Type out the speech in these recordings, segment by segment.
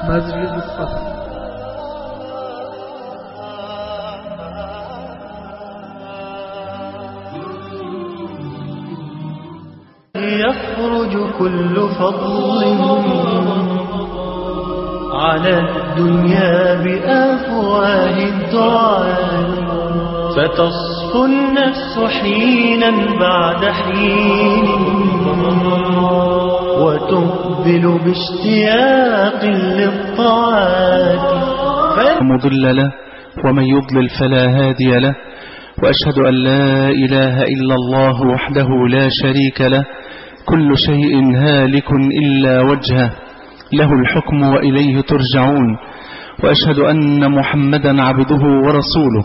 مسجد الصف. يخرج كل فضل على الدنيا بأفواه الدعاء، فتصفو النفس حينا بعد حين وتقبل باشتياق للطاعات. مضل له ومن يضلل فلا هادي له، وأشهد أن لا إله إلا الله وحده لا شريك له، كل شيء هالك إلا وجهه، له الحكم وإليه ترجعون. وأشهد أن محمدا عبده ورسوله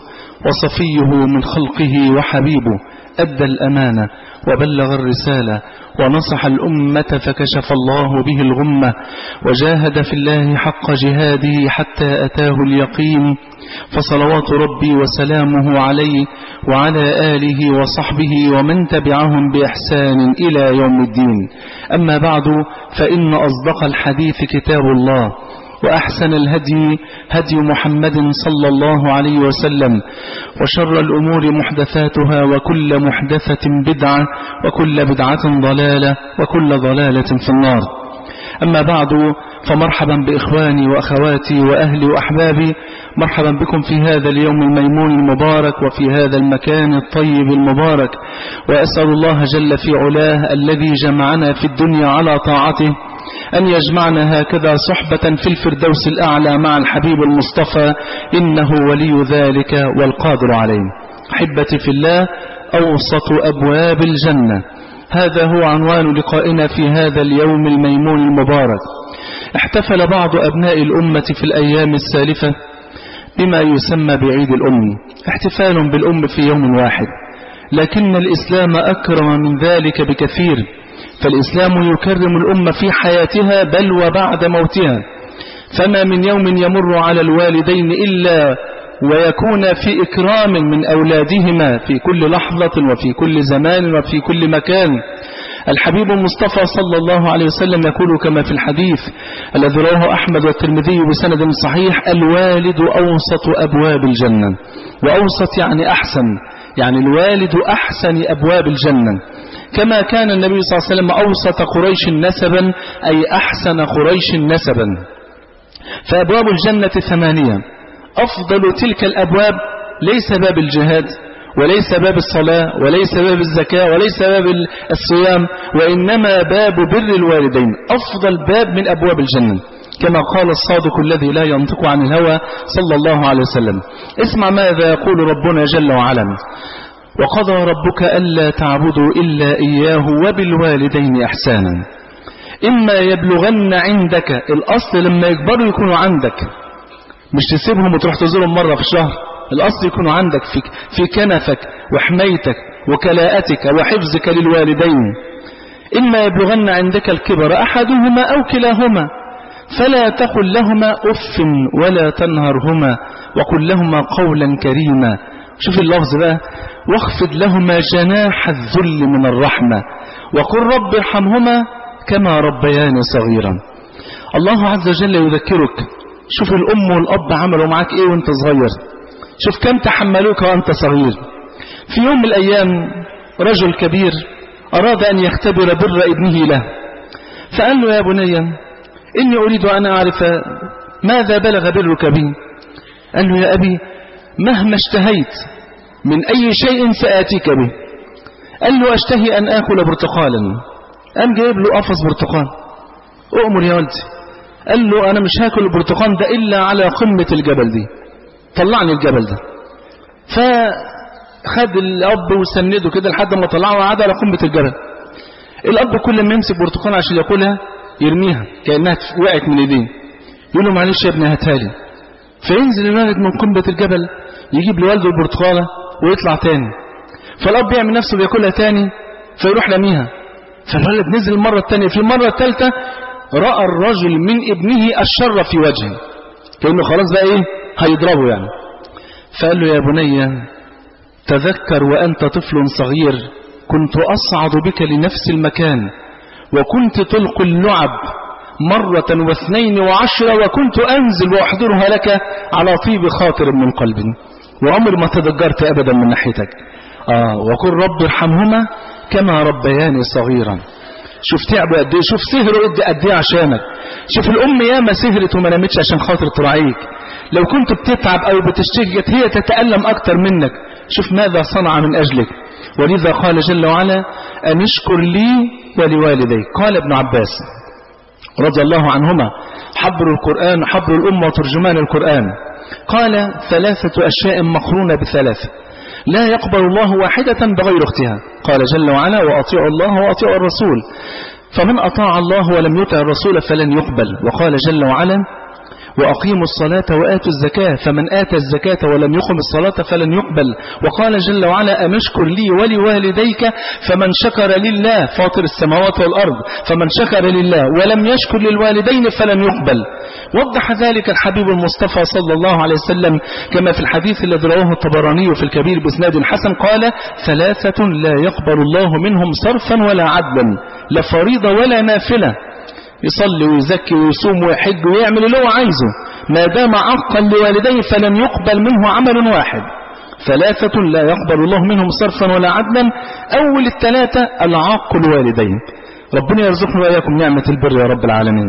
وصفيه من خلقه وحبيبه، أدى الأمانة وبلغ الرسالة ونصح الأمة فكشف الله به الغمة، وجاهد في الله حق جهاده حتى أتاه اليقين. فصلوات ربي وسلامه عليه وعلى آله وصحبه ومن تبعهم بإحسان إلى يوم الدين. أما بعد، فإن أصدق الحديث كتاب الله، وأحسن الهدي هدي محمد صلى الله عليه وسلم، وشر الأمور محدثاتها، وكل محدثة بدعة، وكل بدعة ضلالة، وكل ضلالة في النار. أما بعد، فمرحبا بإخواني وأخواتي وأهلي وأحبابي، مرحبا بكم في هذا اليوم الميمون المبارك وفي هذا المكان الطيب المبارك. وأسأل الله جل في علاه الذي جمعنا في الدنيا على طاعته أن يجمعنا هكذا صحبة في الفردوس الأعلى مع الحبيب المصطفى، إنه ولي ذلك والقادر عليه. أحبتي في الله، أوسط أبواب الجنة، هذا هو عنوان لقائنا في هذا اليوم الميمون المبارك. احتفل بعض أبناء الأمة في الأيام السالفة بما يسمى بعيد الأم، احتفال بالأم في يوم واحد، لكن الإسلام أكرم من ذلك بكثير، فالإسلام يكرم الأمة في حياتها بل وبعد موتها. فما من يوم يمر على الوالدين إلا ويكون في إكرام من أولادهما في كل لحظة وفي كل زمان وفي كل مكان. الحبيب المصطفى صلى الله عليه وسلم يقول كما في الحديث الذي رواه أحمد والترمذي بسند صحيح: الوالد أوسط أبواب الجنة. وأوسط يعني أحسن، يعني الوالد أحسن أبواب الجنة، كما كان النبي صلى الله عليه وسلم أوسط قريش نسبا، أي أحسن قريش نسبا. فأبواب الجنة 8، أفضل تلك الأبواب ليس باب الجهاد، وليس باب الصلاة، وليس باب الزكاة، وليس باب الصيام، وإنما باب بر الوالدين، أفضل باب من أبواب الجنة، كما قال الصادق الذي لا ينطق عن الهوى صلى الله عليه وسلم. اسمع ماذا يقول ربنا جل وعلا: وقضى ربك ألا تعبدوا إلا إياه وبالوالدين إحسانا. إما يبلغن عندك، الأصل لما يكبروا يكونوا عندك، مش تسيبهم وتروح تزورهم مرة في الشهر، الأصل يكونوا عندك في كنفك وحمايتك وكلاءتك وحفظك للوالدين. إما يبلغن عندك الكبر أحدهما أو كلاهما فلا تقل لهما أف ولا تنهرهما وقل لهما قولا كريما. شوف اللفظ بقى: واخفض لهما جناح الذل من الرحمة وقل رب ارحمهما كما ربياني صغيرا. الله عز وجل يذكرك، شوف الأم والأب عملوا معك إيه وانت صغير، شوف كم تحملوك وانت صغير. في يوم من الأيام رجل كبير أراد أن يختبر بر ابنه له، فقال له: يا بني، إني أريد أن أعرف ماذا بلغ برك بي. قال له: يا أبي، مهما اشتهيت من أي شيء سآتيك به. قال له: أشتهي أن آكل برتقالا. قام جايب له قفص برتقال. أؤمر يا ولدي. قال له: أنا مش هاكل البرتقال ده إلا على قمة الجبل دي، طلعني الجبل ده. فخد الأب وسنده كده لحد ما طلعه وقعد على قمة الجبل. الأب كل ما يمسك برتقال عشان ياكلها يرميها كأنها وقعت من ايديه، يقول له: معلش يا ابني هاتها لي. فينزل الولد من قمة الجبل يجيب لوالده البرتقالة ويطلع تاني، فالأب يعمل نفسه بياكلها تاني فيروح رميها. فالولد نزل المرة التانية، في المرة الثالثة رأى الرجل من ابنه الشر في وجهه، كأنه خلاص بقى ايه هيضربه يعني. فقال له: يا بني، تذكر وأنت طفل صغير كنت أصعد بك لنفس المكان وكنت تلقي اللعب مرة واثنين وعشرة، وكنت أنزل وأحضرها لك على طيب خاطر من قلب، وعمر ما تضجرت أبدا من ناحيتك. وقل رب ارحمهما كما ربياني صغيرا. شوف تعبوا قد ايه، شوف سهروا قد ايه عشانك. شوف الام ياما سهرت وما نامتش عشان خاطر تراعيك. لو كنت بتتعب او بتشتكي هي تتألم اكتر منك. شوف ماذا صنع من اجلك. ولذا قال جل وعلا ان اشكر لي ولوالديك. قال ابن عباس رضي الله عنهما حبر القرآن، حبر الأمة وترجمان القرآن، قال 3 أشياء مقرونة ب3 لا يقبل الله واحدة بغير اختها. قال جل وعلا وأطيعوا الله وأطيعوا الرسول، فمن أطاع الله ولم يطع الرسول فلن يقبل. وقال جل وعلا وأقيموا الصلاة وآتوا الزكاة، فمن آتى الزكاة ولم يقم الصلاة فلن يقبل. وقال جل وعلا أن اشكر لي ولوالديك، فمن شكر لله فاطر السماوات والأرض، فمن شكر لله ولم يشكر للوالدين فلن يقبل. وضح ذلك الحبيب المصطفى صلى الله عليه وسلم كما في الحديث الذي رواه الطبراني في الكبير بإسناد حسن، قال 3 لا يقبل الله منهم صرفا ولا عدلا، لا فريضة ولا نافلة. يصلي ويزكي ويصوم ويحج ويعمل اللي هو عايزه، ما دام عقا لوالديه فلن يقبل منه عمل واحد. 3 لا يقبل الله منهم صرفا ولا عدلا. أول 3 العاق الوالدين. ربنا يرزقنا وإياكم نعمة البر يا رب العالمين.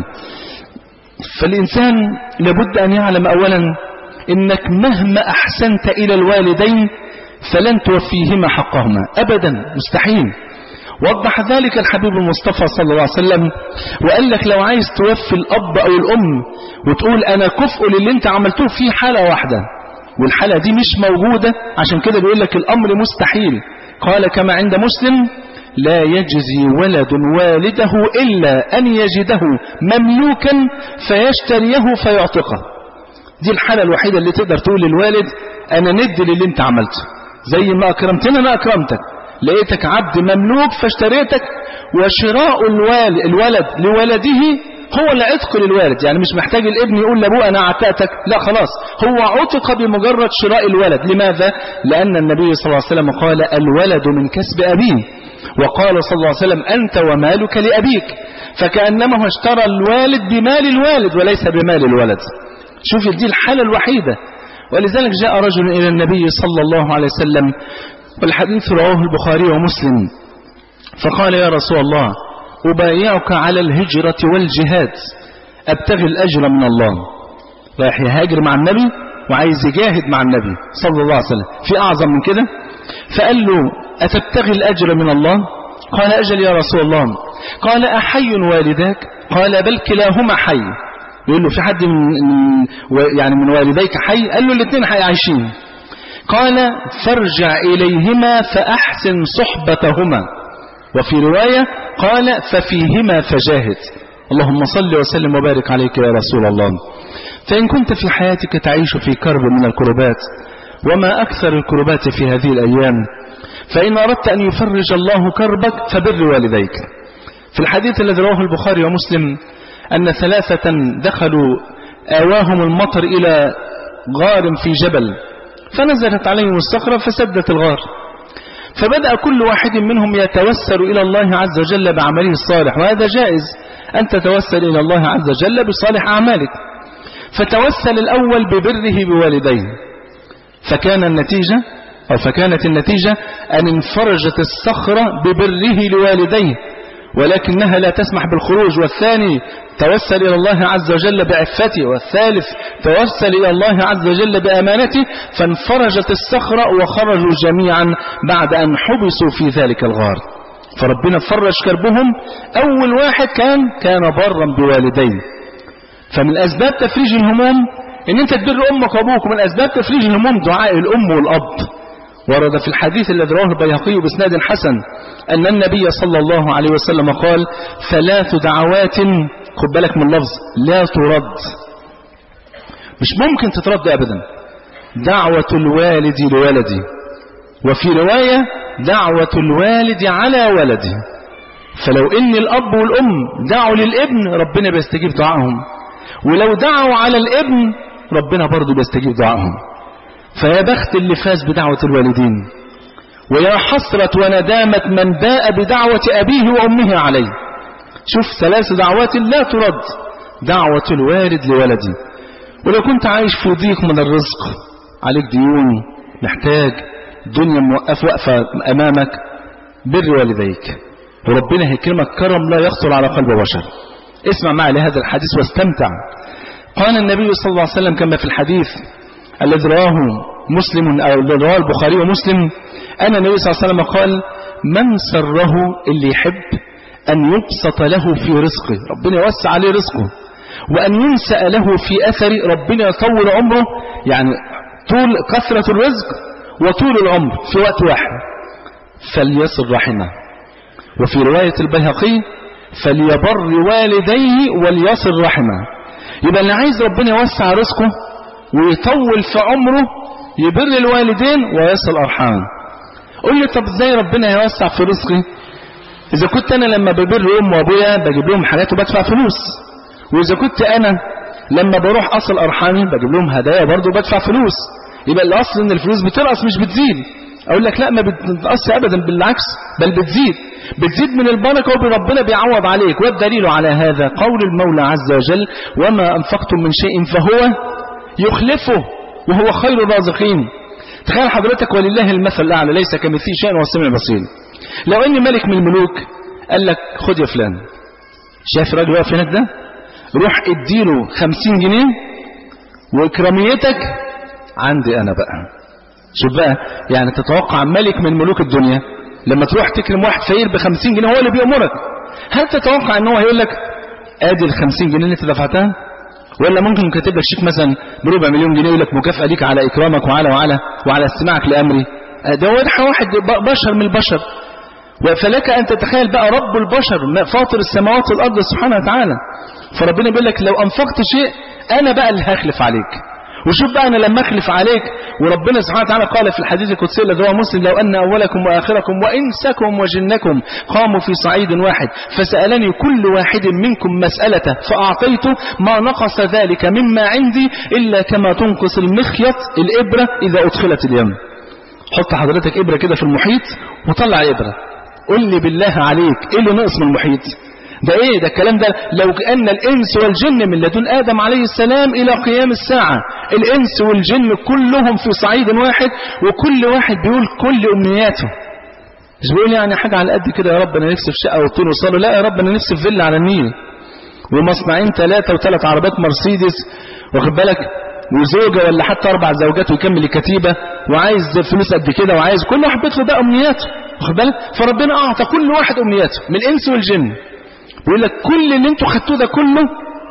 فالإنسان لابد أن يعلم أولا إنك مهما أحسنت إلى الوالدين فلن توفيهما حقهما أبدا، مستحيل. وضح ذلك الحبيب المصطفى صلى الله عليه وسلم وقال لك لو عايز توفي الأب أو الأم وتقول أنا كفء للي انت عملته في حالة واحدة، والحالة دي مش موجودة، عشان كده بيقول لك الأمر مستحيل. قال كما عند مسلم لا يجزي ولد والده إلا أن يجده مملوكا فيشتريه فيعتقه. دي الحالة الوحيدة اللي تقدر تقول للوالد أنا ندي للي انت عملته، زي ما أكرمتنا أنا أكرمتك، لقيتك عبد مملوك فاشتريتك. وشراء الولد لولده هو العتق للوالد، يعني مش محتاج الابن يقول لابوه أنا عتقتك، لا خلاص هو عتق بمجرد شراء الولد. لماذا؟ لأن النبي صلى الله عليه وسلم قال الولد من كسب أبيه، وقال صلى الله عليه وسلم أنت ومالك لأبيك، فكأنما اشترى الوالد بمال الوالد وليس بمال الولد. شوف دي الحالة الوحيدة. ولذلك جاء رجل إلى النبي صلى الله عليه وسلم والحديث رواه البخاري ومسلم، فقال يا رسول الله أبايعك على الهجرة والجهاد أبتغي الأجر من الله. رايح يهاجر مع النبي وعايز يجاهد مع النبي صلى الله عليه وسلم، في أعظم من كده؟ فقال له أتبتغي الأجر من الله؟ قال أجل يا رسول الله. قال أحي والداك؟ قال بل كلاهما حي. يقول له في حد من والديك حي؟ قال له الاثنين حي عايشين. قال فارجع إليهما فأحسن صحبتهما. وفي رواية قال ففيهما فجاهد. اللهم صل وسلم وبارك عليك يا رسول الله. فإن كنت في حياتك تعيش في كرب من الكربات، وما أكثر الكربات في هذه الأيام، فإن أردت أن يفرج الله كربك فبر والديك. في الحديث الذي رواه البخاري ومسلم أن 3 دخلوا آواهم المطر إلى غار في جبل، فنزلت عليهم الصخرة فسدت الغار، فبدأ كل واحد منهم يتوسل إلى الله عز وجل بعمله الصالح، وهذا جائز أن تتوسل إلى الله عز وجل بصالح أعمالك. فتوسل الأول ببره بوالديه، فكانت النتيجة أن انفرجت الصخرة ببره لوالديه، ولكنها لا تسمح بالخروج. والثاني توسل إلى الله عز وجل بعفته، والثالث توسل إلى الله عز وجل بأمانته، فانفرجت الصخرة وخرجوا جميعا بعد أن حبسوا في ذلك الغار. فربنا فرج كربهم. أول واحد كان برا بوالديه. فمن أسباب تفريج الهموم إن أنت تبر أمك وأبوك، ومن أسباب تفريج الهموم دعاء الأم والأب. ورد في الحديث الذي رواه البيهقي بإسناد حسن أن النبي صلى الله عليه وسلم قال 3 دعوات، خد بالك من اللفظ، لا ترد، مش ممكن تترد أبدا. دعوة الوالد لولده، وفي رواية دعوة الوالد على ولده. فلو إن الأب والأم دعوا للابن ربنا بيستجيب دعائهم، ولو دعوا على الابن ربنا برضو بيستجيب دعائهم. فيا بخت اللي فاز بدعوة الوالدين، ويا حسرة وندامة من باء بدعوة أبيه وأمه عليه. شوف 3 دعوات لا ترد: دعوة الوالد لولدي، ولو كنت عايش في ضيق من الرزق، عليك ديون، محتاج، الدنيا واقفة أمامك، بر والديك وربنا هيكرمك كرم لا يخطر على قلب بشر. اسمع معي لهذا الحديث واستمتع. قال النبي صلى الله عليه وسلم كما في الحديث الذي رواه مسلم أو رواه البخاري ومسلم، أن النبي صلى الله عليه وسلم قال: من سره، اللي يحب أن يبسط له في رزقه، ربنا يوسع عليه رزقه، وأن ينسأ له في أثره، ربنا يطول عمره، يعني طول كثرة الرزق وطول العمر في وقت واحد، فليصل رحمه. وفي رواية البيهقي: فليبر والديه وليصل رحمه. يبقى اللي عايز ربنا يوسع رزقه ويطول في عمره يبر الوالدين ويصل أرحام. قل لي طب ازاي ربنا يوسع في رزقي؟ إذا كنت أنا لما ببر أم وأبويا بجيب لهم حاجات وبدفع فلوس، وإذا كنت أنا لما بروح أصل أرحامي بجيب لهم هدايا برضه بدفع فلوس. يبقى الأصل إن الفلوس بتنقص مش بتزيد. أقول لك لا، ما بتنقص أبدا، بالعكس بل بتزيد من البركة، وربنا بيعوض عليك. والدليل على هذا قول المولى عز وجل: وما أنفقتم من شيء فهو يخلفه وهو خير الرازقين. تخيل حضرتك ولله المثل الأعلى، ليس كمثله شيء وهو السميع البصير. لو ان ملك من الملوك قال لك: خد يا فلان، شايف الراجل واقف هناك ده، روح اديله 50 جنيه واكراميتك عندي انا بقى. شوف بقى، يعني تتوقع ملك من ملوك الدنيا لما تروح تكرم واحد فقير ب50 جنيه هو اللي بيأمرك، هل تتوقع ان هو هيقول لك ادي ال50 جنيه اللي انت دفعتها؟ ولا ممكن كاتب لك شيك مثلا ب4 مليون جنيه يقول لك مكافأة ليك على اكرامك وعلى استماعك لامري؟ ده واحد بشر من البشر. فلك أن تتخيل بقى رب البشر فاطر السماوات والأرض سبحانه وتعالى. فربنا بيقول لك: لو أنفقت شيء أنا بقى اللي هخلف عليك. وشوف بقى أنا لما أخلف عليك، وربنا سبحانه وتعالى قال في الحديث القدسي الذي رواه مسلم: لو أن أولكم وآخركم وإنسكم وجنكم قاموا في صعيد واحد فسألني كل واحد منكم مسألته فأعطيته ما نقص ذلك مما عندي إلا كما تنقص المخيط الإبرة إذا أدخلت اليم. حط حضرتك إبرة كده في المحيط وطلع إبرة، قل لي بالله عليك ايه اللي نقص من المحيط ده؟ ايه ده الكلام ده؟ لو ان الانس والجن من لدن ادم عليه السلام الى قيام الساعة، الانس والجن كلهم في صعيد واحد، وكل واحد بيقول كل امنياته. مش بيقول يعني حاجة على قد كده: يا رب انا نفسي في شقة وطين وصالة، لا يا رب انا نفسي في فيلا على النيل ومصنعين 3 و3 عربات مرسيدس، واخد بالك، وزوجة ولا حتى 4 زوجات ويكمل الكتيبة، وعايز فلوس قد كده، وعايز كل واحد بيطلب ده امنياته، واخد بالك. فربنا اعطى كل واحد امنياته من الانس والجن، بيقول لك كل اللي انتوا خدتوه ده كله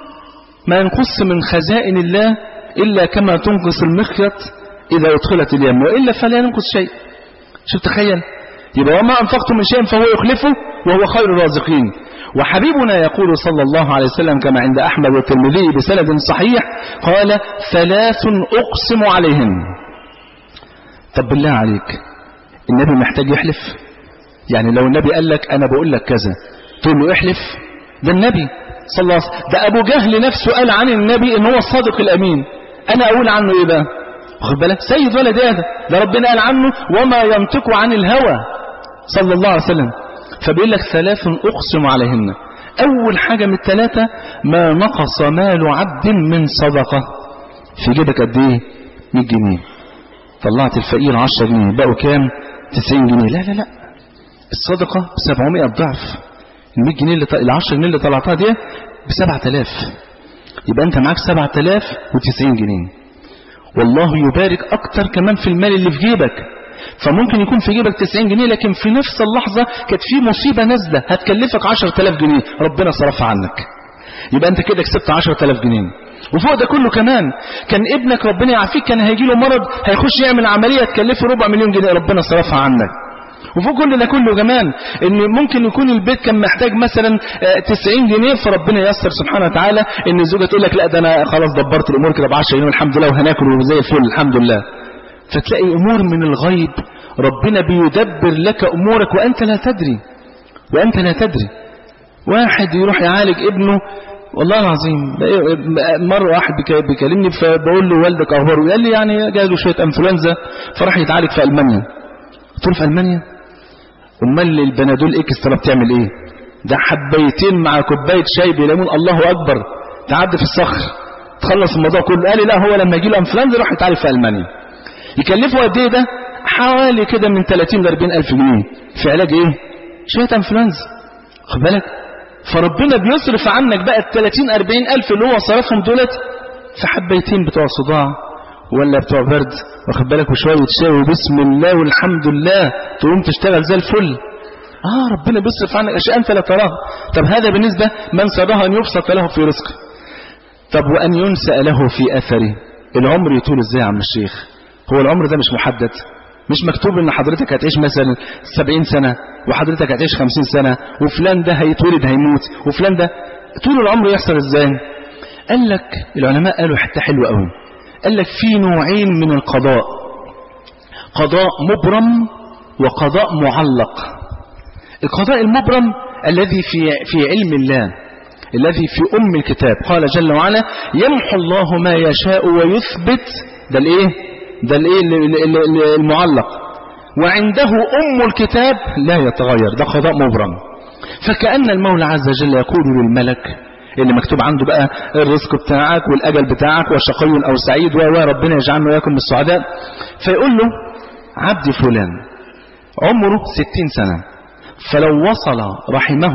ما ينقص من خزائن الله الا كما تنقص المخيط اذا ادخلت اليم، والا فلا ينقص شيء. شوف تخيل، يبقى وما انفقتم من شيء فهو يخلفه وهو خير الرازقين. وحبيبنا يقول صلى الله عليه وسلم كما عند احمد والترمذي بسند صحيح قال: 3 اقسم عليهن. طب بالله عليك، النبي محتاج يحلف؟ يعني لو النبي قال لك انا بقول لك كذا تقول له احلف؟ ده النبي صلى الله عليه وسلم، ده ابو جهل نفسه قال عن النبي ان هو الصادق الامين، انا اقول عنه ايه بقى؟ واخد بالك، سيد ولد ادم، ده ربنا قال عنه وما ينطق عن الهوى صلى الله عليه وسلم. فبيقول لك 3 اقسم عليهن. اول حاجة من ال3: ما نقص مال عبد من صدقة. في جيبك قد ايه؟ 100 جنيه، طلعت الفقير 10 جنيه، بقوا كام؟ 90 جنيه. لا لا لا، الصدقة ب700 ضعف. ال100 جنيه اللي 10 جنيه اللي طلعتها دي ب7000، يبقى انت معاك 7090 جنيه. والله يبارك اكتر كمان في المال اللي في جيبك. فممكن يكون في جيبك 90 جنيه لكن في نفس اللحظة كانت في مصيبة نازلة هتكلفك 10000 جنيه ربنا صرفها عنك، يبقى انت كده كسبت 10000 جنيه. وفوق ده كله كمان كان ابنك ربنا يعافيك كان هيجي له مرض هيخش يعمل عملية تكلفه 4 مليون جنيه ربنا صرفها عنك. وفوق كل ده كله كمان ان ممكن يكون البيت كان محتاج مثلا 90 جنيه فربنا ييسر سبحانه وتعالى ان الزوجه تقول لك لا ده انا خلاص دبرت الامور كده ب10 جنيه والحمد لله وهناكل وزي الفل الحمد لله. فتلاقي امور من الغيب ربنا بيدبر لك امورك وانت لا تدري. واحد يروح يعالج ابنه، والله العظيم مرة واحد بيكلمني فبقول له والدك اخباره؟ قال لي يعني جاله شوية انفلونزا فراح يتعالج في المانيا. قلت له في المانيا؟ امال البنادول اكسترا بتعمل ايه؟ ده حبيتين مع كوباية شاي بليمون الله أكبر تعدي في الصخر تخلص الموضوع كله. قال لي لا، هو لما يجي له انفلونزا يروح يتعالج في ألمانيا. يكلفه قد ايه ده؟ حوالي كده من 30 ل 40 ألف جنيه في علاج ايه؟ شوية انفلونزا. خد بالك، فربنا بيصرف عنك بقى ال 30 40 ألف اللي هو صرفهم دولت في حبيتين بتوع صداع ولا بتوع برد، واخد بالك، وشوية شاي وبسم الله والحمد لله تقوم تشتغل زي الفل. ربنا بيصرف عنك أشياء أنت لا تراها. طب هذا بالنسبة من سرها أن يبسط له في رزقه. طب وأن ينسأ له في أثره. العمر يطول ازاي يا عم الشيخ؟ هو العمر ده مش محدد، مش مكتوب ان حضرتك هتعيش مثلا 70 سنة وحضرتك هتعيش 50 سنة وفلان ده هيتولد هيموت وفلان ده. طول العمر يحصل ازاي؟ قال لك العلماء قالوا حتى حلوة قوي، قال لك في نوعين من القضاء، قضاء مبرم وقضاء معلق. القضاء المبرم الذي في علم الله، الذي في أم الكتاب، قال جل وعلا يمحو الله ما يشاء ويثبت. ده الايه؟ ده الايه المعلق. وعنده أم الكتاب لا يتغير، ده قضاء مبرم. فكأن المولى عز وجل يقول للملك اللي مكتوب عنده بقى الرزق بتاعك والأجل بتاعك وشقي أو سعيد وربنا يجعلنا وإياكم من السعداء، فيقول له عبدي فلان عمره 60 سنة، فلو وصل رحمه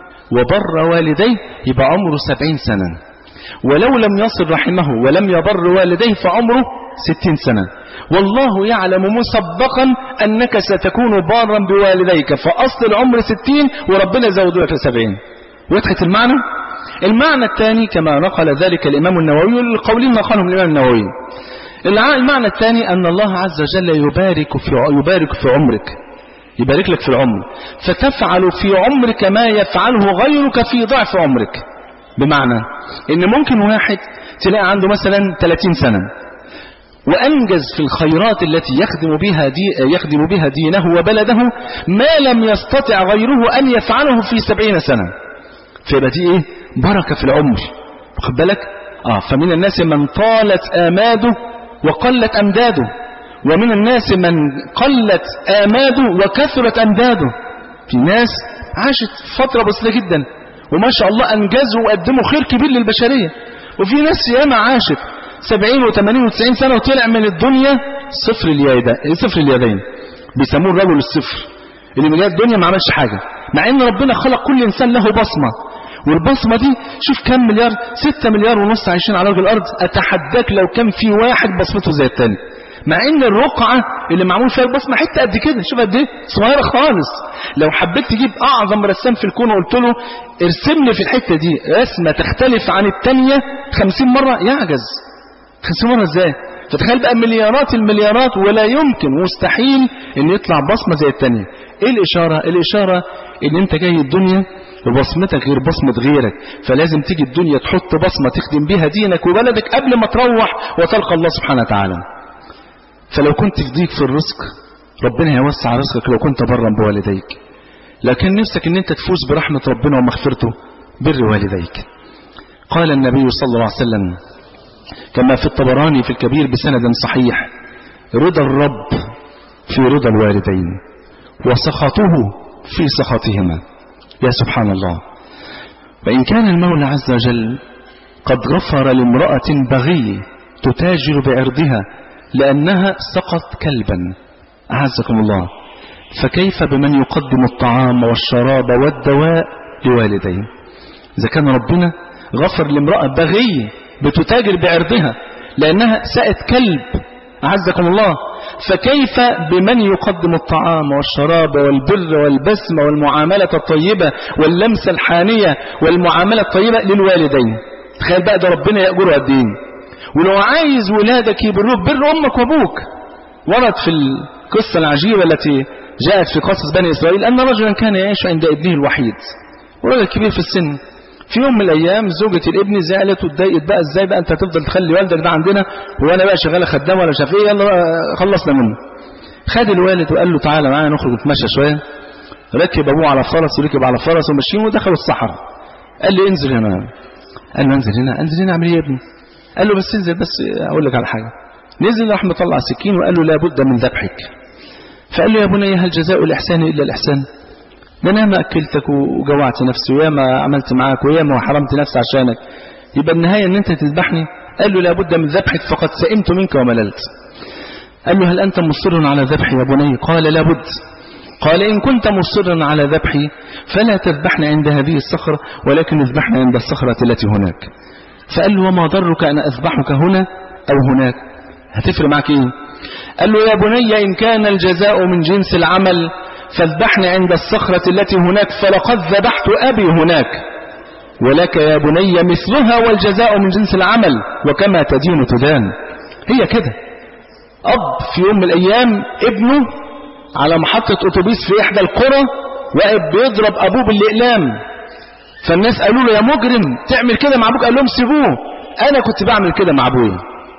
وبر والديه يبقى عمره 70 سنة، ولو لم يصل رحمه ولم يبر والديه فعمره 60 سنة. والله يعلم مسبقا أنك ستكون بارا بوالديك، فأصل العمر 60 وربنا يزود لك 70. وضحت المعنى؟ المعنى الثاني كما نقل ذلك الإمام النووي، القولين نقلهم الإمام النووي. المعنى الثاني أن الله عز وجل يبارك في عمرك، يبارك لك في العمر، فتفعل في عمرك ما يفعله غيرك في ضعف عمرك. بمعنى ان ممكن واحد تلاقي عنده مثلا 30 سنة وأنجز في الخيرات التي يخدم بها دينه وبلده ما لم يستطع غيره أن يفعله في 70 سنة. فيبقى دي ايه؟ بركة في العمر. خد بالك؟ فمن الناس من طالت آماده وقلت أمداده، ومن الناس من قلت آماده وكثرت أمداده. في ناس عاشت فترة بسيطة جدا وما شاء الله أنجزوا وقدموا خير كبير للبشرية، وفي ناس ياما عاشت 70 و80 و90 سنة وطلع من الدنيا صفر اليدين، بيسموه الرجل الصفر، اللي من الدنيا ما عملش حاجة، مع ان ربنا خلق كل انسان له بصمة، والبصمة دي شوف كم مليار، 6 مليار ونص عايشين على وجه الارض. اتحداك لو كان في واحد بصمته زي التاني، مع ان الرقعة اللي معمول فيها البصمة حتة قد كده، شوف قد ايه صغيرة خالص. لو حبيت تجيب اعظم رسام في الكون وقلت له ارسم لي في الحتة دي رسمة تختلف عن التانية 50 مرة يعجز. 50 مرة ازاي؟ فتخيل بقى مليارات المليارات، ولا يمكن مستحيل ان يطلع بصمة زي التانية. ايه الاشارة ان انت جاي الدنيا وبصمتك غير بصمة غيرك، فلازم تيجي الدنيا تحط بصمة تخدم بيها دينك وبلدك قبل ما تروح وتلقى الله سبحانه وتعالى. فلو كنت في ضيق في الرزق ربنا هيوسع رزقك لو كنت برا بوالديك، لكن نفسك ان انت تفوز برحمة ربنا ومغفرته، بر والديك. قال النبي صلى الله عليه وسلم كما في الطبراني في الكبير بسند صحيح: رضا الرب في رضا الوالدين وسخطه في سخطهما. يا سبحان الله. وإن كان المولى عز وجل قد غفر لامرأة بغي تتاجر بعرضها لأنها سقط كلبا، أعزكم الله، فكيف بمن يقدم الطعام والشراب والدواء لوالديه؟ إذا كان ربنا غفر لامرأة بغي بتتاجر بعرضها لأنها سقت كلب، أعزكم الله، فكيف بمن يقدم الطعام والشراب والبر والبسم والمعاملة الطيبة واللمسة الحانية والمعاملة الطيبة للوالدين؟ تخيل بقى ده ربنا يأجره قد ايه. ولو عايز ولادك يبروك بر أمك وأبوك. ورد في القصة العجيبة التي جاءت في قصص بني إسرائيل أن رجلا كان يعيش عند ابنه الوحيد، ورجل كبير في السن. في يوم من الأيام زوجة الابن زعلت واتضايقت، بقى ازاي بقى انت هتفضل تخلي والدك ده عندنا وانا بقى شغاله خدامه ولا شاف ايه، يلا خلصنا منه. خد الوالد وقال له تعالى معايا نخرج نتمشى شويه. ركب ابوه على فرس وركب على فرس وماشيين ودخلوا الصحراء. قال لي انزل هنا. قال له انزل هنا اعمل ايه يا ابني؟ قال له بس انزل، بس اقول لك على حاجه. نزل راح مطلع السكين وقال له لابد من ذبحك. فقال له يا بني هل جزاء الاحسان الا الاحسان؟ ده أنا ما أكلتك وجوعت نفسي وياما عملت معاك وياما وحرمت نفسي عشانك، يبقى النهاية أن أنت تذبحني؟ قال له لابد من ذبحك فقد سئمت منك ومللت. قال له هل أنت مصر على ذبحي يا بني؟ قال لابد. قال إن كنت مصرا على ذبحي فلا تذبحني عند هذه الصخرة ولكن اذبحني عند الصخرة التي هناك. فقال له وما ضرك أن أذبحك هنا أو هناك؟ هتفرق معك إيه؟ قال له يا بني إن كان الجزاء من جنس العمل فاذبحني عند الصخرة التي هناك فلقد ذبحت أبي هناك، ولك يا بني مثلها والجزاء من جنس العمل وكما تدين تدان. هي كده. أب في يوم من الأيام ابنه على محطة أتوبيس في إحدى القرى واقف بيضرب أبوه بالإقلام، فالناس قالوا له يا مجرم تعمل كده مع أبوك؟ قال لهم سيبوه، أنا كنت بعمل كده مع أبوي.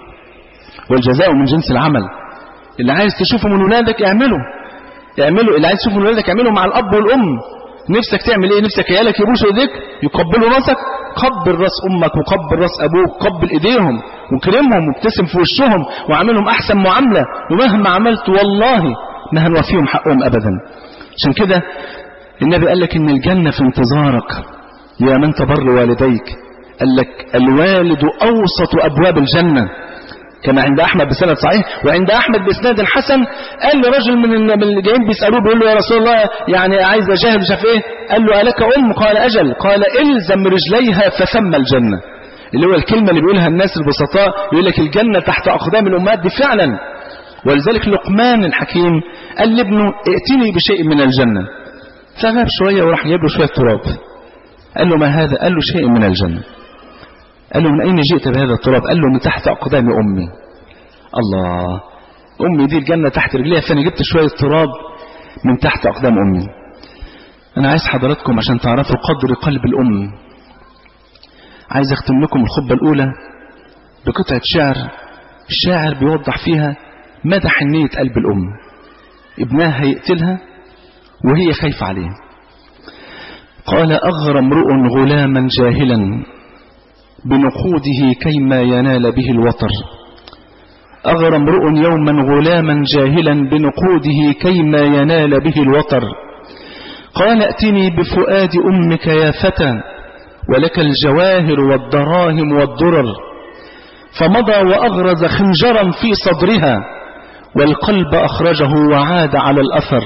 والجزاء من جنس العمل. اللي عايز تشوفه من ولادك اعمله، اللي عايز تشوفه من ولادك اعمله مع الأب والأم. نفسك تعمل ايه؟ نفسك عيالك يبوسوا ايديك يقبلوا راسك؟ قبل راس امك وقبل راس ابوك، قبل ايديهم وكرمهم وابتسم في وشهم وعاملهم احسن معامله، ومهما عملت والله ما هنوفيهم حقهم ابدا. عشان كده النبي قال لك ان الجنه في انتظارك يا من تبر والديك. قال لك الوالد اوسط ابواب الجنه كما عند أحمد بسند صحيح، وعند أحمد بإسناد حسن. قال لرجل من اللي جايين بيسألوه بيقول له يا رسول الله يعني عايز أجاهد مش عارف إيه، قال له ألك أم؟ قال أجل. قال إلزم رجليها فثم الجنة. اللي هو الكلمة اللي بيقولها الناس البسطاء، يقول لك الجنة تحت أقدام الأمهات، دي فعلا. ولذلك لقمان الحكيم قال لابنه ائتني بشيء من الجنة، فغاب شوية وراح جايب له شوية تراب. قال له ما هذا؟ قال له شيء من الجنة. قال له من أين جئت بهذا التراب؟ قال له من تحت أقدام أمي. الله، أمي دي الجنة تحت رجليها، فأنا جبت شوية تراب من تحت أقدام أمي. أنا عايز حضراتكم عشان تعرفوا قدر قلب الأم، عايز أختم لكم الخطبة الأولى بقطعة شعر، الشاعر بيوضح فيها مدى حنية قلب الأم. ابنها هيقتلها وهي خايفة عليه. قال أغرى امرؤ غلاما جاهلا بنقوده كيما ينال به الوطر. أغرى امرؤ يوما غلاما جاهلا بنقوده كيما ينال به الوطر. قال ائتني بفؤاد أمك يا فتى ولك الجواهر والدراهم والدرر. فمضى وأغرز خنجرا في صدرها والقلب أخرجه وعاد على الأثر.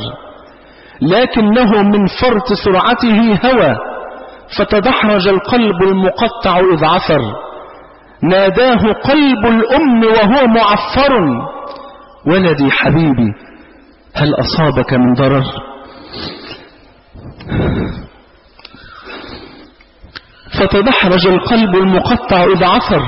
لكنه من فرط سرعته هوى فتدحرج القلب المقطع إذ عثر. ناداه قلب الأم وهو معفر ولدي حبيبي هل أصابك من ضرر؟ فتدحرج القلب المقطع إذ عثر.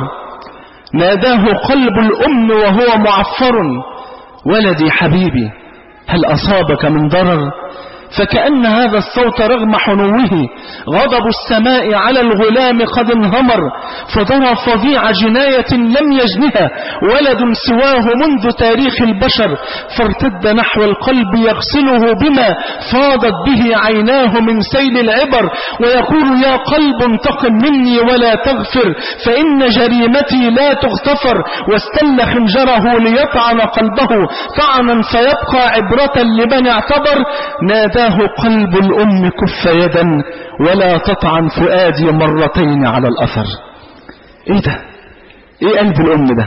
ناداه قلب الأم وهو معفر ولدي حبيبي هل أصابك من ضرر؟ فكأن هذا الصوت رغم حنوه غضب السماء على الغلام قد انهمر. فضرى فظيع جناية لم يجنها ولد سواه منذ تاريخ البشر. فارتد نحو القلب يغسله بما فاضت به عيناه من سيل العبر ويقول يا قلب انتقم مني ولا تغفر فإن جريمتي لا تغتفر. واستل خنجره ليطعن قلبه طعنا فيبقى عبرة لمن اعتبر. ناداه قلب الأم كف يدا ولا تطعن فؤادي مرتين على الأثر. ايه ده؟ ايه قلب الأم ده؟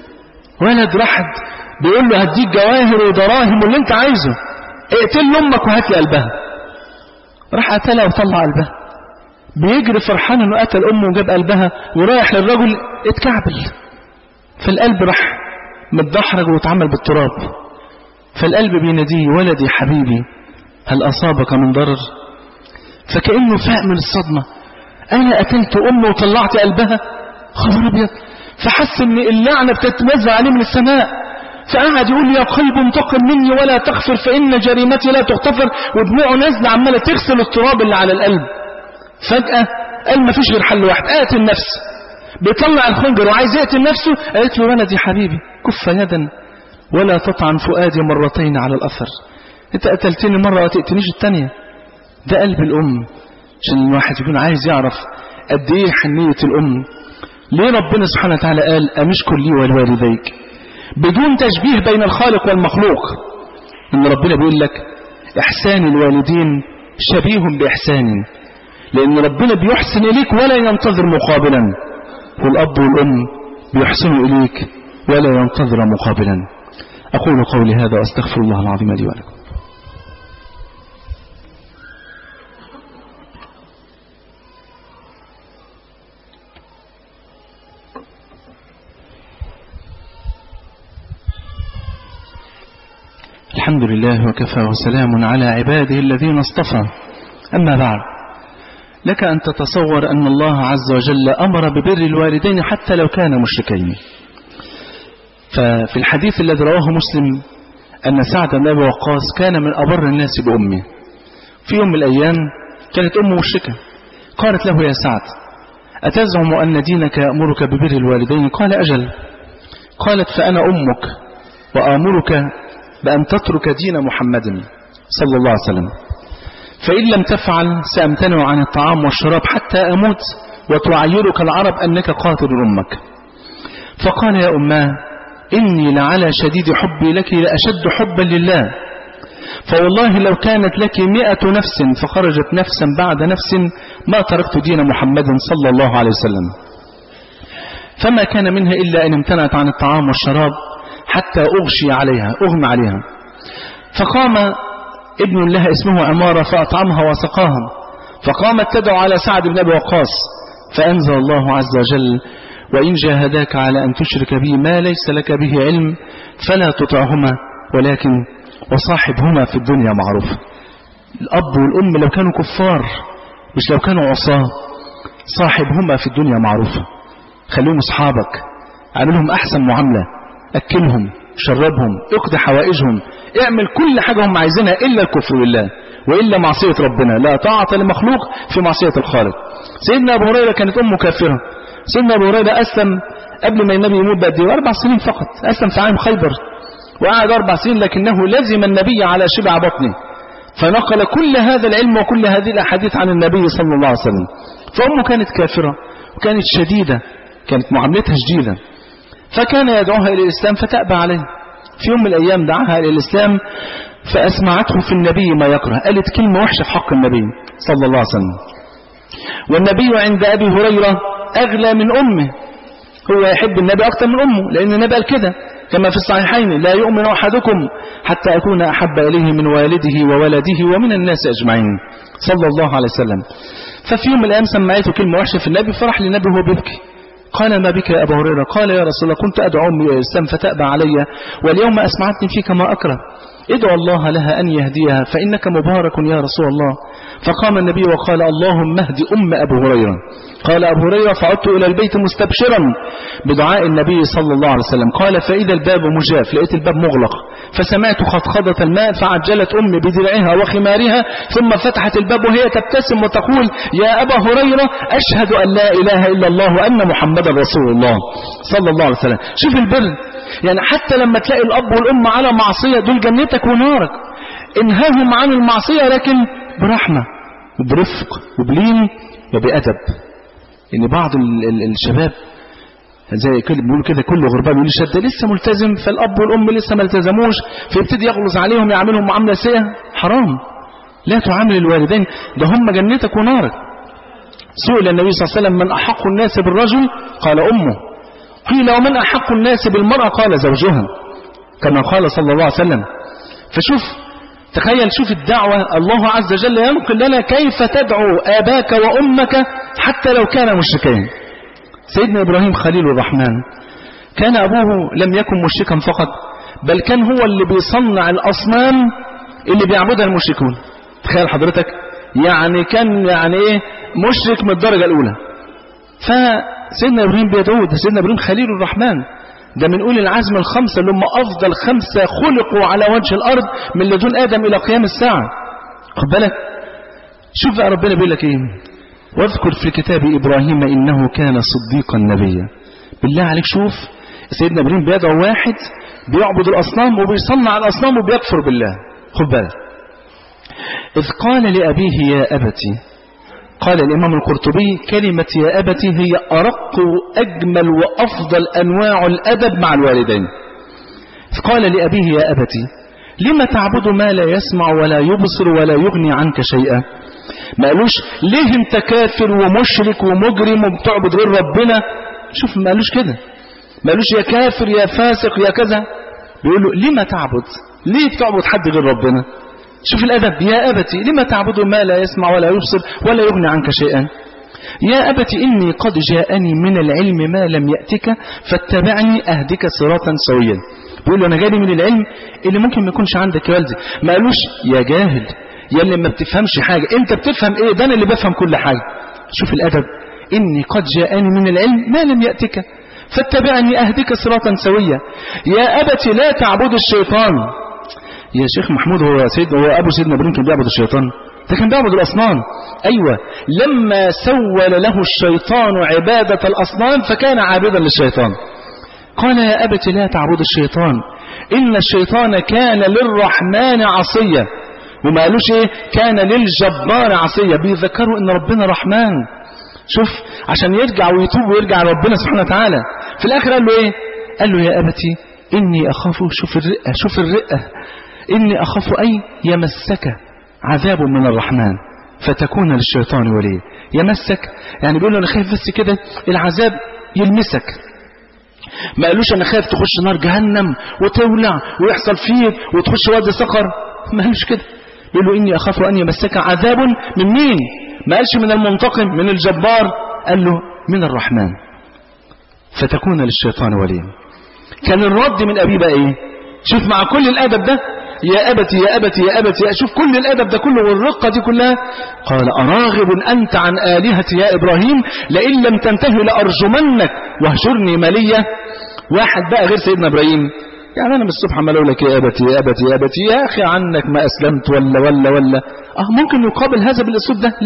ولد رحد بيقول له هديك جواهر ودراهم واللي انت عايزه، اقتل امك وهات لي قلبها. راح قتلها وطلع قلبها، بيجري فرحان انه قتل امه وجاب قلبها ورايح للرجل اتكعبل. فالقلب راح متدحرج واتعمل بالتراب. فالقلب بيناديه ولدي حبيبي هل أصابك من ضرر؟ فكأنه فاق من الصدمة، أنا قتلت أمه وطلعت قلبها؟ خبر أبيض. فحس ان اللعنة بتتوزع عليه من السماء، فقعد يقول يا قلب انتقم مني ولا تغفر فإن جريمتي لا تغتفر، ودموعه نازله عماله تغسل التراب اللي على القلب. فجأة قال ما فيش غير حل واحد، قاتل نفسي. بيطلع الخنجر وعايز يقتل نفسه. قالت له ولدي حبيبي كف يدا ولا تطعن فؤادي مرتين على الأثر. انت قتلتني مرة وتقتنيش التانية. ده قلب الأم. عشان الواحد يكون عايز يعرف قد ايه حنية الأم. ليه ربنا سبحانه وتعالى قال أمشكر لي والوالديك بدون تشبيه بين الخالق والمخلوق؟ ان ربنا بيقول لك إحسان الوالدين شبيه بإحسان، لأن ربنا بيحسن إليك ولا ينتظر مقابلا، والأب والأم بيحسنوا إليك ولا ينتظر مقابلا. أقول قولي هذا وأستغفر الله العظيم لي ولكم. الحمد لله وكفى وسلام على عباده الذين اصطفى. أما بعد، لك أن تتصور أن الله عز وجل أمر ببر الوالدين حتى لو كان مشركين. ففي الحديث الذي رواه مسلم أن سعد بن أبي وقاص كان من أبر الناس بأمه. في يوم من الأيام كانت أمه مشركة، قالت له: يا سعد، أتزعم أن دينك يأمرك ببر الوالدين؟ قال: أجل. قالت: فأنا أمك وآمرك بأن تترك دين محمد صلى الله عليه وسلم، فإن لم تفعل سأمتنع عن الطعام والشراب حتى أموت، وتعيرك العرب أنك قاتل أمك. فقال: يا أماه، إني لعلى شديد حبي لك لأشد حبا لله، فوالله لو كانت لك 100 نفس فخرجت نفسا بعد نفس ما تركت دين محمد صلى الله عليه وسلم. فما كان منها إلا أن امتنعت عن الطعام والشراب حتى أغمى عليها. فقام ابن لها اسمه عمارة فأطعمها وسقاها، فقامت تدعو على سعد بن أبي وقاص، فأنزل الله عز وجل: وإن جاهداك على أن تشرك بي ما ليس لك به علم فلا تطعهما ولكن وصاحبهما في الدنيا معروف. الأب والأم لو كانوا كفار، مش لو كانوا عصاة، صاحبهما في الدنيا معروفة، خليهم أصحابك، عاملهم أحسن معاملة، أكلهم، شربهم، اقضي حوائجهم، اعمل كل حاجة هم عايزينها إلا الكفر بالله وإلا معصية ربنا. لا طاعة لمخلوق في معصية الخالق. سيدنا أبو هريرة كانت أمه كافرة. سيدنا أبو هريرة أسلم قبل ما النبي يموت بقد 4 سنين فقط، أسلم في عام خيبر وقعد 4 سنين، لكنه لزم النبي على شبع بطنه، فنقل كل هذا العلم وكل هذه الأحاديث عن النبي صلى الله عليه وسلم. فأمه كانت كافرة وكانت شديدة، كانت معاملتها شديدة، فكان يدعوها إلى الإسلام فتأبى عليه. في يوم من الأيام دعاها إلى الإسلام فأسمعته في النبي ما يكره، قالت كلمة وحشة في حق النبي صلى الله عليه وسلم. والنبي عند أبي هريرة أغلى من أمه، هو يحب النبي أكثر من أمه، لأن النبي قال كده كما في الصحيحين: لا يؤمن أحدكم حتى أكون أحب إليه من والده وولده ومن الناس أجمعين صلى الله عليه وسلم. ففي يوم من الأيام سمعته كلمة وحشة في النبي، فرح للنبي وهو بيبكي. قال: ما بك يا أبا هريرة؟ قال: يا رسول الله، كنت أدعو أمي إلى الإسلام فتأبى علي، واليوم أسمعتني فيك ما أكره، ادعو الله لها أن يهديها فإنك مبارك يا رسول الله. فقام النبي وقال: اللهم اهد أم أبو هريرة. قال أبو هريرة: فعدت إلى البيت مستبشرا بدعاء النبي صلى الله عليه وسلم. قال: فإذا الباب مجاف، لقيت الباب مغلق، فسمعت خطخضة الماء، فعجلت أمي بدرعها وخمارها، ثم فتحت الباب وهي تبتسم وتقول: يا أبا هريرة، أشهد أن لا إله إلا الله وأن محمدا رسول الله صلى الله عليه وسلم. شوف البر، يعني حتى لما تلاقي الأب والأم على معصية، دول جنتك ونارك، انهاهم عن المعصية لكن برحمة وبرفق وبلين وبأدب. إن بعض الشباب زي كل بيقول كده، كله غربان، يقول الشاب ده لسه ملتزم، فالأب والأم لسه ما التزموش، فيبتدي يغلظ عليهم، يعاملهم معاملة سيئة. حرام، لا تعامل الوالدين، ده هم جنتك ونارك. سئل النبي صلى الله عليه وسلم: من أحق الناس بالرجل؟ قال: أمه. قيل: ومن أحق الناس بالمرأة؟ قال: زوجها، كما قال صلى الله عليه وسلم. فشوف، تخيل، شوف الدعوة، الله عز وجل ينقل لنا كيف تدعو آباك وأمك حتى لو كان مشركين. سيدنا إبراهيم خليل الرحمن كان أبوه لم يكن مشركا فقط، بل كان هو اللي بيصنع الأصنام اللي بيعبدها المشركون. تخيل حضرتك، يعني كان إيه، مشرك من الدرجة الأولى. فسيدنا إبراهيم بيدعوه، ده سيدنا إبراهيم خليل الرحمن، ده من أولي العزم الخمسة اللي هم أفضل 5 خلقوا على وجه الأرض من لدن آدم إلى قيام الساعة. خد بالك، شوف بقى ربنا بيقول لك إيه: واذكر في كتاب إبراهيم إنه كان صديقا نبيا. بالله عليك، شوف سيدنا إبراهيم بيدعو واحد بيعبد الأصنام وبيصنع الأصنام وبيكفر بالله. خد بالك، إذ قال لأبيه: يا أبتي. قال الإمام القرطبي: كلمة يا أبتي هي أرق وأجمل وأفضل أنواع الأدب مع الوالدين. قال لأبيه: يا أبتي لما تعبد ما لا يسمع ولا يبصر ولا يغني عنك شيئا. ما قالوش ليه انت كافر ومشرك ومجرم وبتعبد غير ربنا. شوف ما قالوش كده، ما قالوش يا كافر يا فاسق يا كذا. بيقول له لما تعبد، ليه بتعبد حد غير ربنا. شوف الأدب. يا أبتي لما تعبد ما لا يسمع ولا يبصر ولا يغني عنك شيئا. يا أبتي إني قد جاءني من العلم ما لم يأتك فاتبعني أهدك صراطا سويا. بيقول له أنا جاني من العلم اللي ممكن ما يكونش عندك يا والدي. ما قالوش يا جاهل يا اللي ما بتفهمش حاجة، انت بتفهم ايه، ده انا اللي بفهم كل حاجة. شوف الأدب. إني قد جاءني من العلم ما لم يأتك فاتبعني أهدك صراطا سويا. يا أبتي لا تعبد الشيطان. يا شيخ محمود هو أبو سيدنا إبراهيم كان بيعبد الشيطان؟ ده كان بيعبد الأصنام. أيوة، لما سول له الشيطان عبادة الأصنام فكان عابدا للشيطان. قال يا أبت لا تعبد الشيطان إن الشيطان كان للرحمن عصيا. وما قالوش ايه كان للجبار عصيا. بيذكروا ان ربنا رحمن. شوف عشان يرجع ويتوب ويرجع لربنا سبحانه وتعالى. في الآخر قال له ايه؟ قال له يا أبتي إني أخاف. شوف الرئة إني أخاف أي يمسك عذاب من الرحمن فتكون للشيطان وليه. يمسك يعني بيقول له أنا خايف بس كده العذاب يلمسك. ما قالوش أنا خايف تخش نار جهنم وتولع ويحصل فيك وتخش وادي سقر. ما قالوش كده. بيقول له إني أخاف أن يمسك عذاب من مين؟ ما قالش من المنتقم من الجبار، قال له من الرحمن فتكون للشيطان وليه. كان الرد من أبيه بقى إيه؟ شوف مع كل الأدب ده يا أبتي يا أبتي يا أبتي، شوف كل الأدب ده كله والرقة دي كلها. قال أراغب أنت عن آلهتي يا إبراهيم لئن لم تنتهي لأرجمنك واهجرني مليا. واحد بقى غير سيدنا إبراهيم يعني أنا من الصبح عمال أقول لك يا أبتي يا أبتي يا أبتي يا أخي عنك ما أسلمت ولا ممكن يقابل هذا بالأسلوب ده.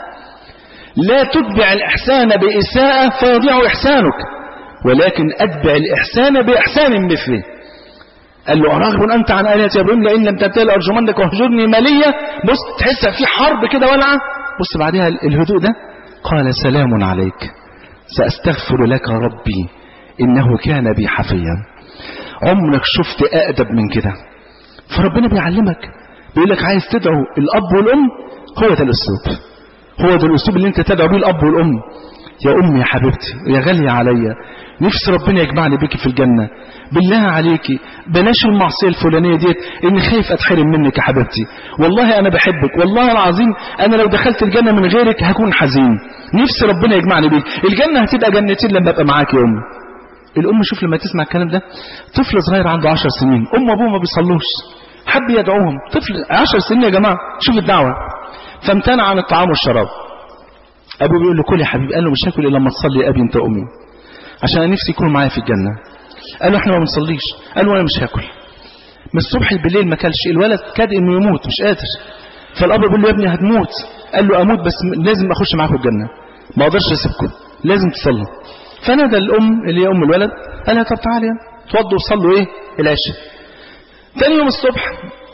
لا تتبع الإحسان بإساءة فيضيع إحسانك ولكن أتبع الإحسان بإحسان مثله. قال له أراغب أنت عن آلهتي يا إبراهيم لئن لم تنتهي لأرجمنك واهجرني مليا. بص تحس في حرب كده ولعة. بص بعدها الهدوء ده. قال سلام عليك سأستغفر لك ربي إنه كان بي حفيا. عمرك شفت أأدب من كده؟ فربنا بيعلمك بيقول لك عايز تدعو الأب والأم، هو ده الأسلوب، هو ده الأسلوب اللي انت تدعو بيه الأب والأم. يا أمي يا حبيبتي يا غالية عليا، نفسي ربنا يجمعني بيكي في الجنة، بالله عليكي بلاش المعصية الفلانية ديت إني خايف أتحرم منك يا حبيبتي، والله أنا بحبك، والله العظيم أنا لو دخلت الجنة من غيرك هكون حزين، نفسي ربنا يجمعني بيك، الجنة هتبقى جنتين لما أبقى معاك يا أمي. الأم شوف لما تسمع الكلام ده، طفل صغير عنده 10 سنين، أم وأبوه ما بيصلوش، حب يدعوهم، طفل 10 سنين يا جماعة، شوف الدعوة، فامتنع عن الطعام والشراب. أبوه بيقول له كل يا حبيبي، قال له مش هاكل إلا لما تصلي يا أبي أنت أمي، عشان أنا نفسي يكون معايا في الجنة. قال له إحنا ما بنصليش، قال له أنا مش هاكل. من الصبح بالليل ما كلش، الولد كاد إنه يموت مش قادر، فالأب بيقول له يا ابني هتموت، قال له أموت بس لازم أخش معاكم الجنة، ما أقدرش أسيبكم، لازم تصلي. فنادى الأم اللي هي أم الولد، قال لها طب تعالي توضوا وصلوا إيه العشاء. تاني يوم الصبح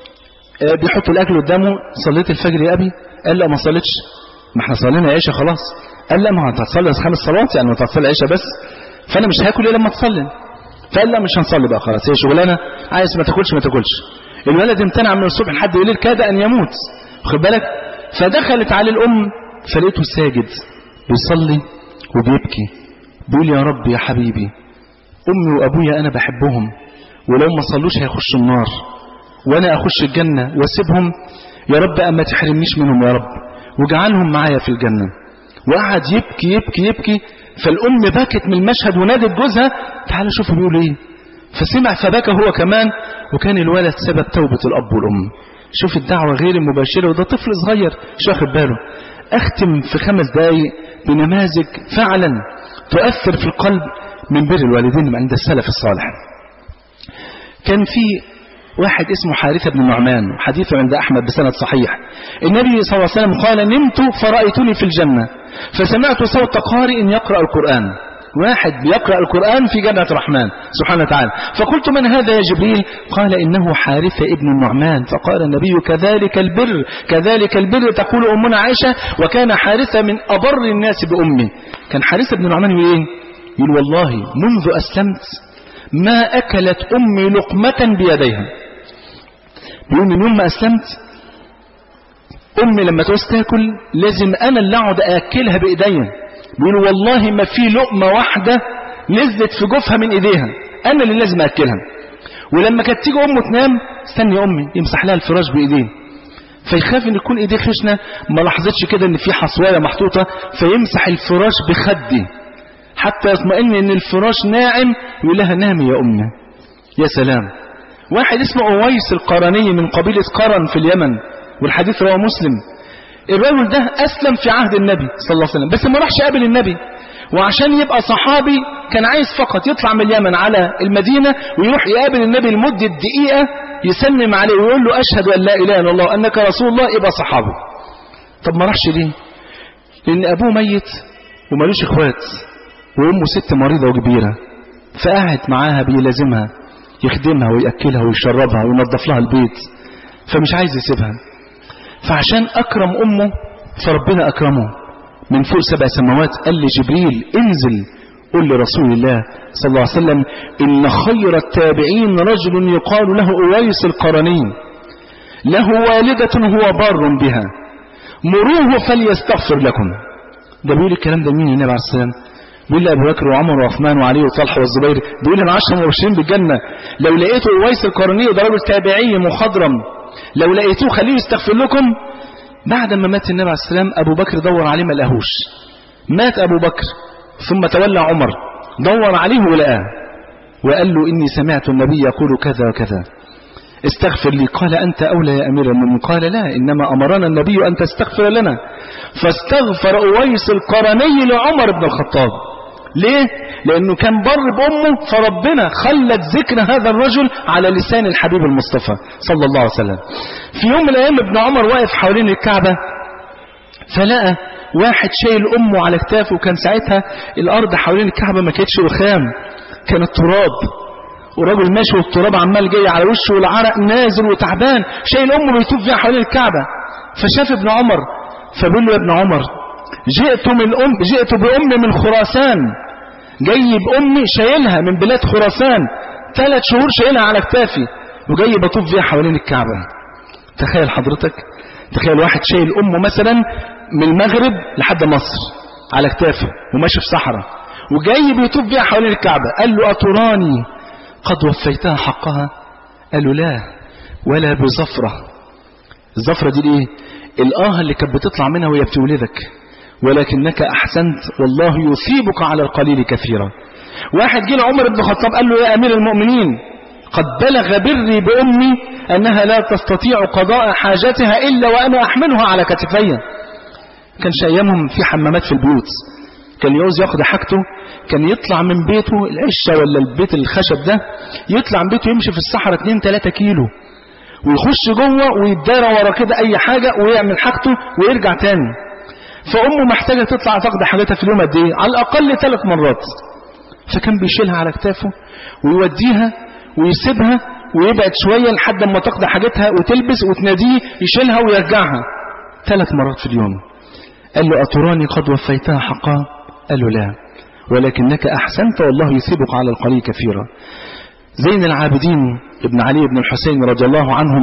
بيحطوا الأكل قدامه، صليت الفجر يا أبي؟ قال لا ما صليتش. ما احنا صلينا عشاء خلاص. قال لا ما هتصلي 5 صلوات يعني، ما هتصلي عشاء بس، فأنا مش هاكل إلا لما تصلي. فقال لا مش هنصلي بقى خلاص، هي شغلانة، عايز ما تاكلش ما تاكلش. الولد امتنع من الصبح لحد الليل، كاد أن يموت، واخد بالك. فدخلت عليه الأم فلقيته ساجد بيصلي وبيبكي، بيقول يا رب يا حبيبي، أمي وأبويا أنا بحبهم، ولو ما صلوش هيخشوا النار، وأنا أخش الجنة واسيبهم، يا رب أما تحرمنيش منهم يا رب، وجعلهم معايا في الجنة. وقعد يبكي يبكي يبكي. فالأم بكت من المشهد ونادت جوزها تعالى شوفوا بيقولوا إيه، فسمع فبكى هو كمان، وكان الولد سبب توبة الأب والأم. شوف الدعوة غير المباشرة، وده طفل صغير مش واخد باله. أختم في 5 دقايق بنماذج فعلا تؤثر في القلب من بر الوالدين عند السلف الصالح. كان في واحد اسمه حارثة بن النعمان، حديثه عند أحمد بسند صحيح. النبي صلى الله عليه وسلم قال نمت فرأيتني في الجنة فسمعت صوت قارئ يقرأ القرآن، واحد بيقرأ القرآن في جنة الرحمن سبحانه وتعالى، فقلت من هذا يا جبريل؟ قال إنه حارثة ابن النعمان. فقال النبي كذلك البر، كذلك البر تقول أمنا عائشة، وكان حارثة من أبر الناس بأمه. كان حارثة بن النعمان يقول إيه؟ يقول والله منذ أسلمت ما أكلت أمي لقمة بيديها، بيقول من يوم ما أسلمت أمي لما تعوز تاكل لازم أنا اللي أقعد أكلها بإيديا. بيقول والله ما في لقمة واحدة نزلت في جوفها من إيديها، أنا اللي لازم أكلها. ولما كانت تيجي أمه تنام استني أمي يمسح لها الفراش بإيديه، فيخاف ان يكون ايديه خشنه ما لاحظتش كده ان في حصوايه محطوطه، فيمسح الفراش بخده حتى يطمئن ان الفراش ناعم، يقول لها نامي يا امي. يا سلام. واحد اسمه اويس القرني من قبيله قرن في اليمن، والحديث رواه مسلم. الرجل ده اسلم في عهد النبي صلى الله عليه وسلم، بس ما راحش قابل النبي، وعشان يبقى صحابي كان عايز فقط يطلع من اليمن على المدينه ويروح يقابل النبي لمده دقيقه، يسلم عليه ويقول له أشهد أن لا إله إلا الله وأنك رسول الله، يبقى صحابه. طب ما راحش ليه؟ لأن أبوه ميت ومالوش إخوات، وأمه ست مريضة وكبيرة، فقعد معاها بيلازمها، يخدمها ويأكلها ويشربها وينظف لها البيت، فمش عايز يسيبها. فعشان أكرم أمه فربنا أكرمه من فوق 7 سماوات، قال لجبريل انزل قل لرسول الله صلى الله عليه وسلم إن خير التابعين رجل يقال له أويس القرني، له والدة هو بار بها، مروه فليستغفر لكم. ده بيقول الكلام ده مين؟ النبي عليه السلام. بيقول لأبو بكر وعمر وعثمان وعلي وطلحة والزبير، بيقول لهم 10 مبشرين بالجنة. لو لقيتوا أويس القرني ده رجل تابعي مخضرم، لو لقيتوه خليه يستغفر لكم. بعد ما مات النبي عليه السلام أبو بكر دور عليه ما لقاهوش، مات أبو بكر ثم تولى عمر، دور عليه ولقاه وقال له إني سمعت النبي يقول كذا وكذا، استغفر لي. قال أنت أولى يا أمير المؤمنين. قال لا، إنما أمرنا النبي أن تستغفر لنا. فاستغفر أويس القرني لعمر بن الخطاب. ليه؟ لأنه كان بر بأمه، فربنا خلت ذكر هذا الرجل على لسان الحبيب المصطفى صلى الله عليه وسلم. في يوم من الأيام ابن عمر واقف حوالين الكعبة، فلقى واحد شايل أمه على كتافه، وكان ساعتها الأرض حوالين الكعبة ما كانتش رخام، كانت تراب، والراجل ماشي والتراب عمال جاي على وشه والعرق نازل وتعبان، شايل أمه بيطوف فيها حوالين الكعبة. فشاف ابن عمر فبيقول له يا ابن عمر جئت بأمي من خراسان، جاي بأمي شايلها من بلاد خراسان 3 شهور شايلها على كتافي وجاي بطوف فيها حوالين الكعبة. تخيل حضرتك، تخيل واحد شايل أمه مثلا من المغرب لحد مصر على كتافه وماشي في صحراء وجاي بيطوف بيها حوالين الكعبة. قال له أتراني قد وفيتها حقها؟ قال له لا ولا بزفرة. الزفرة دي ايه؟ الآه اللي كانت بتطلع منها وهي بتولدك، ولكنك أحسنت والله يثيبك على القليل كثيرا. واحد جه لعمر بن الخطاب قال له يا أمير المؤمنين قد بلغ بري بأمي أنها لا تستطيع قضاء حاجتها إلا وأنا أحملها على كتفي. كانش أيامهم في حمامات في البيوت، كان يعوز ياخد حاجته كان يطلع من بيته العشة ولا البيت الخشب ده، يطلع من بيته يمشي في الصحراء 2-3 كيلو ويخش جوه ويتدارى ورا كده أي حاجة ويعمل حاجته ويرجع تاني. فأمه محتاجة تطلع تاخد حاجتها في اليوم قد إيه؟ على الأقل 3 مرات. فكان بيشيلها على كتافه ويوديها ويسيبها ويبعد شوية لحد ما تاخد حاجتها وتلبس وتناديه يشيلها ويرجعها 3 مرات في اليوم. قال له أتراني قد وفيتها حقها؟ قال له لا ولكنك أحسنت والله يثيبك على القليل كثيرا. زين العابدين ابن علي بن الحسين رضي الله عنهم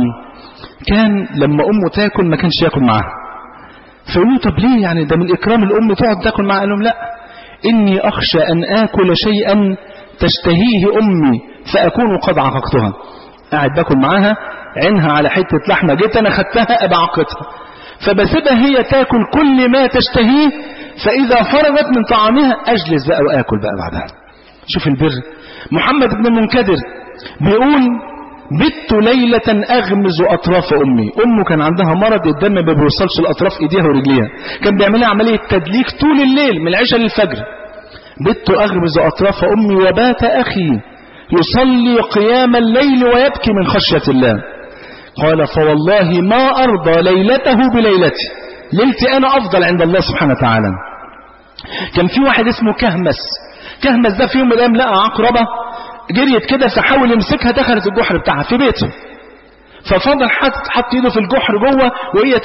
كان لما أمه تاكل ما كانش ياكل معها، فقالوا طب ليه يعني ده من إكرام الأم تقعد تاكل معها؟ قال لهم لا، إني أخشى أن آكل شيئا تشتهيه أمي فأكون قد عققتها. قاعد باكل معاها عينها على حتة لحمة جيت أنا خدتها أبقى عقتها، فبسيبها هي تاكل كل ما تشتهيه، فإذا فرغت من طعامها أجلس بقى وآكل بقى بعدها. شوف البر. محمد بن المنكدر بيقول بت ليلة أغمز أطراف أمي. أمه كان عندها مرض الدم ما بيوصلش لأطراف إيديها ورجليها، كان بيعملها عملية تدليك طول الليل من العشاء للفجر. بت أغمز أطراف أمي وبات أخي يصلي قيام الليل ويبكي من خشية الله. قال فوالله ما أرضى ليلته بليلتي، ليلتي أنا أفضل عند الله سبحانه وتعالى. كان في واحد اسمه كهمس ده في يوم من الأيام لقى عقربة جريت كده فحاول يمسكها دخلت الجحر بتاعها في بيته، ففضل حط ايده في الجحر جوه وهي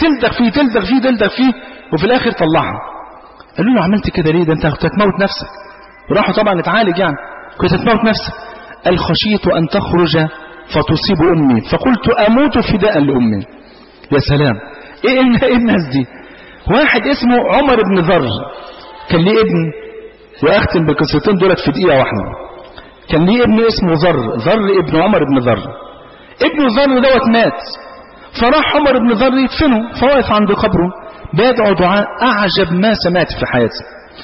تلدغ فيه وفي الآخر طلعها. قالوا له عملت كده ليه؟ ده انت كنت هتموت نفسك. وراحوا طبعا اتعالج يعني، كنت هتموت نفسك. قال خشيت أن تخرج فتصيب أمي، فقلت أموت فداء لأمي. يا سلام، إيه الناس دي؟ واحد اسمه عمر بن ذر كان ليه ابن، وأختم بالقصتين دولت في دقيقة واحدة. كان ليه ابن اسمه ذر ابن عمر بن ذر. ابن ذر دوت مات، فراح عمر بن ذر يدفنه، فواقف عند قبره بيدعو دعاء أعجب ما سمعت في حياتي.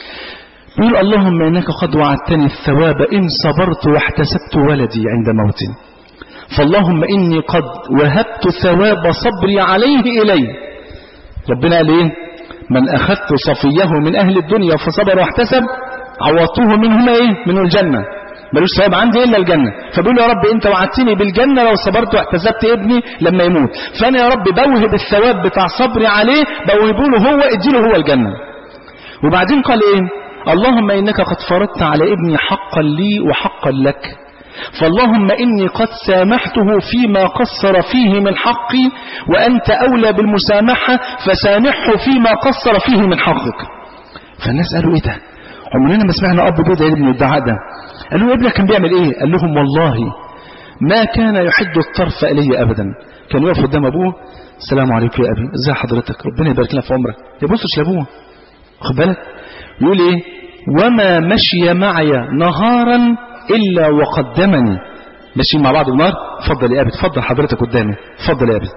يقول اللهم إنك قد وعدتني الثواب إن صبرت واحتسبت ولدي عند موتي، فاللهم إني قد وهبت ثواب صبري عليه إلي. ربنا قال إيه؟ من أخذت صفيه من أهل الدنيا فصبر واحتسب عوضته منهما إيه؟ من الجنة، ملوش ثواب عندي إلا الجنة. فبيقول يا رب أنت وعدتني بالجنة لو صبرت واحتسبت ابني لما يموت، فأنا يا رب بوهب الثواب بتاع صبري عليه، بوهبه له هو، اديله هو الجنة. وبعدين قال إيه؟ اللهم إنك قد فرضت على ابني حقا لي وحقا لك، فاللهم إني قد سامحته فيما قصر فيه من حقي، وأنت أولى بالمسامحة فسامحه فيما قصر فيه من حقك. فالناس قالوا إيه ده؟ عمرنا ما سمعنا أب بيدعي ابن الدعاء ده. قالوا ابنك كان بيعمل إيه؟ قال لهم والله ما كان يحد الطرف إلي أبدا. كان يقف قدام أبوه، السلام عليكم يا أبي، إزاي حضرتك، ربنا يبارك لنا في عمرك، يبصش لأبوه، خد بالك. يقول إيه؟ وما مشي معي نهارا إلا وقدمني. ماشيين مع بعض النهار، اتفضل يا أبي، اتفضل حضرتك قدامي، اتفضل يا أبي.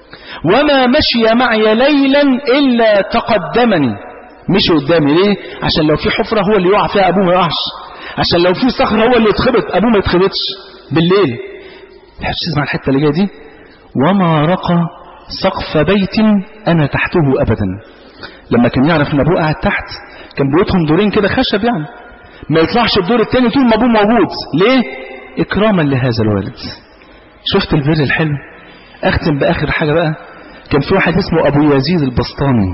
وما مشي معي ليلا إلا تقدمني. مشي قدامي ليه؟ عشان لو في حفرة هو اللي يقع فيها، أبوه ما يقعش. عشان لو في صخرة هو اللي يتخبط، أبوه ما يتخبطش بالليل. تسمع الحتة اللي جايه دي؟ وما رقى سقف بيت أنا تحته أبدا. لما كان يعرف ان أبوه قاعد تحت، كان بيوتهم دورين كده خشب يعني، ما يطلعش الدور التاني طول ما أبوه موجود. ليه؟ إكراما لهذا الولد. شفت البر الحلو؟ أختم بآخر حاجة بقى. كان في واحد اسمه أبو يزيد البسطامي،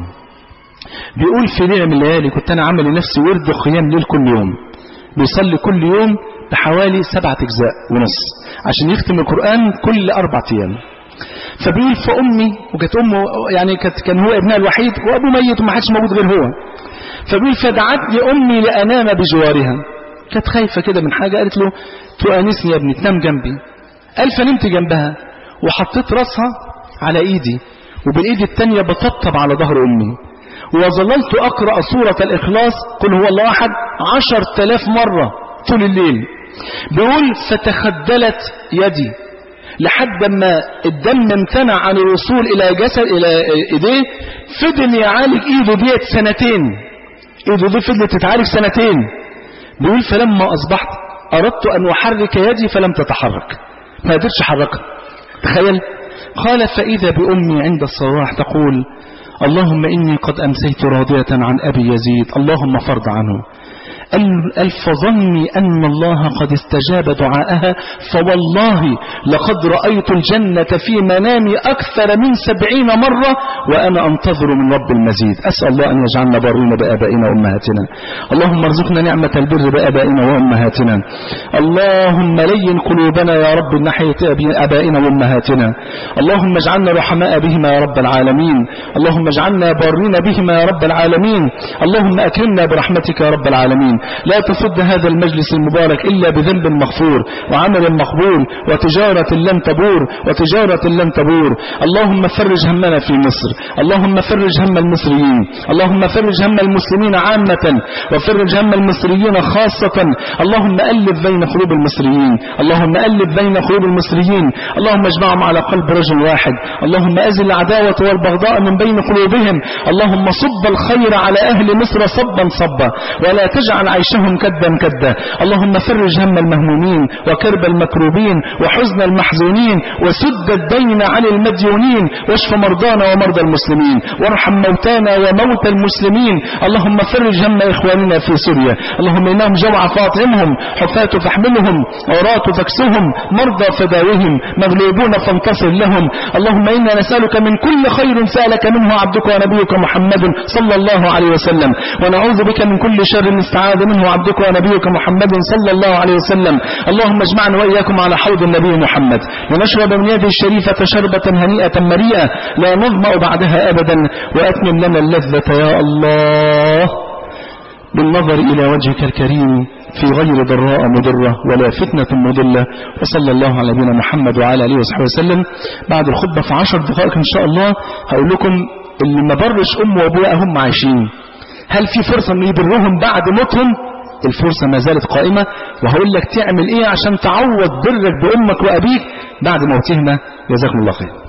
بيقول في ليلة من الليالي كنت أنا عامل لنفسي ورد قيام ليل كل يوم، بيصلي كل يوم بحوالي 7 أجزاء ونص عشان يختم القرآن كل 4 أيام. فبيقول فأمي، وكانت أمه يعني كان هو ابنها الوحيد وأبوه ميت وما حدش موجود غير هو. فبيقول فدعتني أمي لأنام بجوارها، كانت خايفة كده من حاجة، قالت له تؤانسني يا ابني، تنام جنبي. قال فنمت جنبها وحطيت راسها على إيدي، وبالإيد التانية بطبطب على ظهر أمي، وظللت أقرأ سورة الإخلاص قل هو الله أحد 10,000 مرة طول الليل. بيقول فتخدلت يدي لحد ما الدم امتنع عن الوصول إلى جسد إلى إيديه، فضل يعالج إيده ديت 2 سنين، إيده دي فضلت تتعالج 2 سنين. بيقول فلما أصبحت أردت أن أحرك يدي فلم تتحرك، ما قدرتش أحركها. تخيل. قال فإذا بأمي عند الصباح تقول اللهم إني قد أمسيت راضية عن أبي يزيد، اللهم فرض عنه. فظني أن الله قد استجاب دعاءها، فوالله لقد رأيت الجنة في منامي أكثر من 70 مرة وأنا أنتظر من رب المزيد. أسأل الله أن يجعلنا بارين بآبائنا وأمهاتنا. اللهم ارزقنا نعمة البر بآبائنا وأمهاتنا. اللهم لين قلوبنا يا رب من ناحية آبائنا وأمهاتنا. اللهم اجعلنا رحماء بهما يا رب العالمين. اللهم اجعلنا بارين بهما يا رب العالمين. اللهم أكرمنا برحمتك يا رب العالمين. لا تفد هذا المجلس المبارك إلا بذنب مغفور وعمل مقبول وتجارة لن تبور وتجارة لن تبور. اللهم فرج همنا في مصر، اللهم فرج هم المصريين، اللهم فرج هم المسلمين عامة وفرج هم المصريين خاصة. اللهم ألف بين قلوب المصريين، اللهم ألف بين قلوب المصريين، اللهم اجمعهم على قلب رجل واحد. اللهم أزل العداوة والبغضاء من بين قلوبهم. اللهم صب الخير على أهل مصر صبا صبا ولا تجعل عيشهم كدا كدا. اللهم فرج هم المهمومين وكرب المكروبين وحزن المحزونين وسد الدين عن المديونين واشف مرضانا ومرضى المسلمين وارحم موتانا وموتى المسلمين. اللهم فرج هم إخواننا في سوريا، اللهم إنهم جوع فاطعمهم، حفاة فاحملهم، عراة فاكسهم، مرضى فداوهم، مغلوبون فانتصر لهم. اللهم إنا نسألك من كل خير سألك منه عبدك ونبيك محمد صلى الله عليه وسلم، ونعوذ بك من كل شر استعاذ منه عبدك ونبيك محمد صلى الله عليه وسلم. اللهم اجمعنا وإياكم على حوض النبي محمد ونشرب من يده الشريفة شربة هنيئة مريئة لا نظمأ بعدها أبدا، وأتمم لنا اللذة يا الله بالنظر إلى وجهك الكريم في غير ضراء مضرة ولا فتنة مضلة. وصلى الله على نبينا محمد وعلى آله وصحبه وسلم. بعد الخطبة في 10 دقائق إن شاء الله هقول لكم اللي ما برش أم وأبويا هم عايشين، هل في فرصة إن يبرهم بعد موتهم؟ الفرصة ما زالت قائمة، وهقول لك تعمل إيه عشان تعوض برك بأمك وأبيك بعد موتهما. جزاكم الله خير.